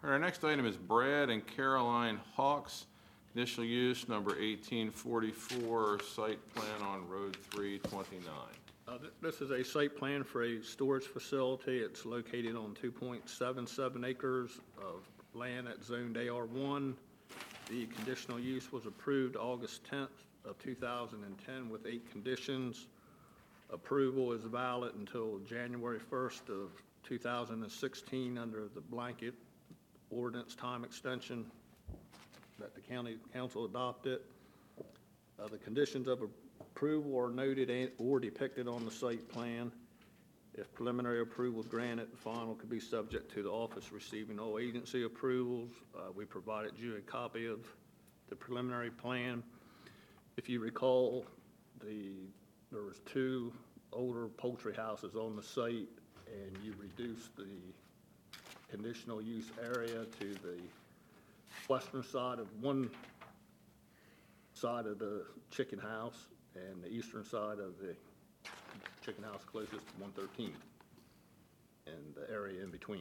Our next item is Brad and Caroline Hawks, conditional use number 1844, site plan on Road 329. This is a site plan for a storage facility. It's located on 2.77 acres of land at zoned AR1. The conditional use was approved August 10th of 2010 with 8 conditions. Approval is valid until January 1st of 2016 under the blanket ordinance time extension that the county council adopted. The conditions of approval are noted or depicted on the site plan. If preliminary approval is granted, the final could be subject to the office receiving all agency approvals. We provided you a copy of the preliminary plan. If you recall, there was 2 older poultry houses on the site, and you reduced the conditional use area to the western side of one side of the chicken house and the eastern side of the chicken house closest to 113 and the area in between.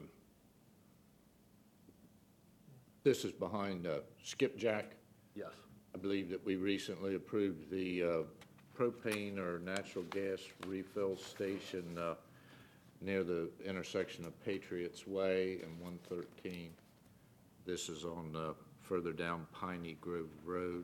This is behind Skipjack. Yes. I believe that we recently approved the propane or natural gas refill station near the intersection of Patriots Way and 113. This is on further down Piney Grove Road.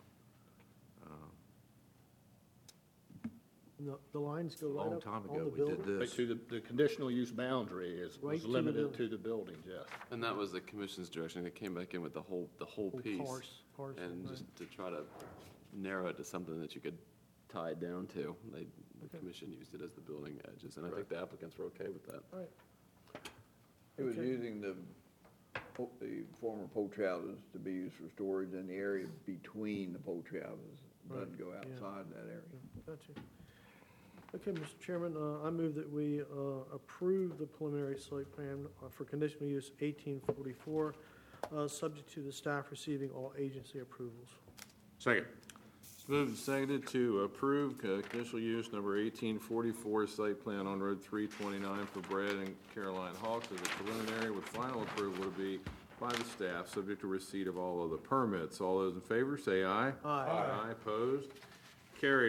The lines go A right long up time on ago the we building. did Right this. to the conditional use boundary Right was to the limited building. to the buildings, yes. And that was the commission's direction. They came back in with the whole piece. Parcel, And right. just to try to narrow it to something that you could tie it down to, the commission used it as the building edges, and I think the applicants were okay with that. All right. It was Okay. using the former poultry houses to be used for storage in the area between the poultry houses. Doesn't Right, go yeah. outside that area. Gotcha. Okay, Mr. Chairman, I move that we approve the preliminary site plan for conditional use 1844, subject to the staff receiving all agency approvals. Second. It's moved and seconded to approve conditional use number 1844, site plan on Road 329 for Brad and Caroline Hawks as a preliminary with final approval to be by the staff, subject to receipt of all of the permits. All those in favor say aye. Aye. Aye, opposed? Carried.